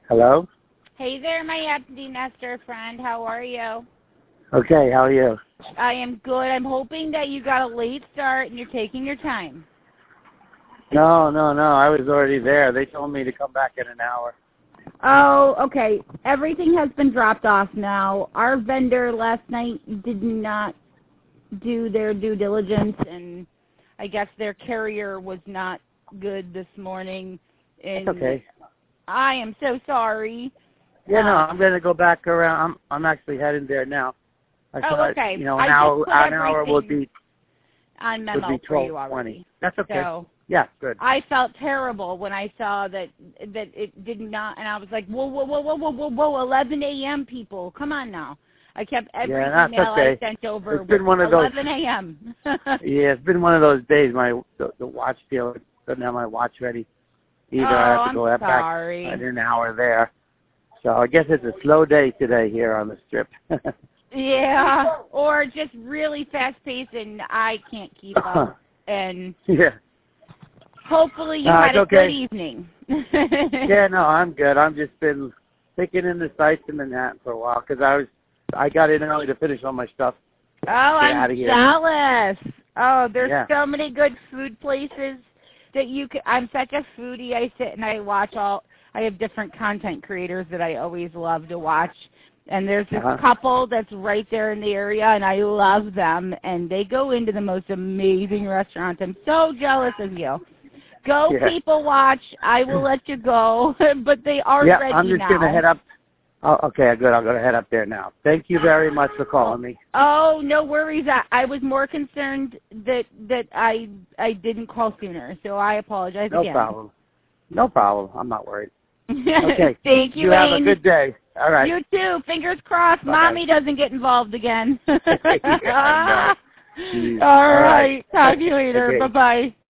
Hello? Hey there, my empty nester friend. How are you? Okay, how are you? I am good. I'm hoping that you got a late start and you're taking your time. No. I was already there. They told me to come back in an hour. Oh, okay. Everything has been dropped off now. Our vendor last night did not do their due diligence, and I guess their carrier was not good this morning. And It's okay. I am so sorry. Yeah, no, I'm going to go back around. I'm actually heading there now. I thought, okay. an hour would be on memo would be for you 12:20. already. That's okay. So, yeah, good. I felt terrible when I saw that it did not, and I was like, whoa, 11 a.m. people, come on now. I kept every email I sent over it's been one of 11 a.m. Yeah, it's been one of those days. The watch dealer doesn't have my watch ready either. I have to go back in an hour there. So I guess it's a slow day today here on the strip. Yeah, or just really fast-paced, and I can't keep up. And yeah. Hopefully you had a good evening. Yeah, no, I'm good. I've just been taking in the sights in Manhattan for a while because I got in early to finish all my stuff. Oh, I'm jealous. Oh, there's so many good food places that you could. I'm such a foodie. I sit and I watch I have different content creators that I always love to watch. And there's this couple that's right there in the area, and I love them. And they go into the most amazing restaurants. I'm so jealous of you. Go, people watch. I will let you go. But they are ready now. Yeah, I'm just going to head up. Oh, okay, good. I'm going to head up there now. Thank you very much for calling me. Oh, no worries. I was more concerned that I didn't call sooner, so I apologize again. No problem. I'm not worried. Okay. Thank you, You have a good day. All right. You too. Fingers crossed. Bye. Mommy doesn't get involved again. Yeah, All right. Talk to you later. Okay. Bye-bye.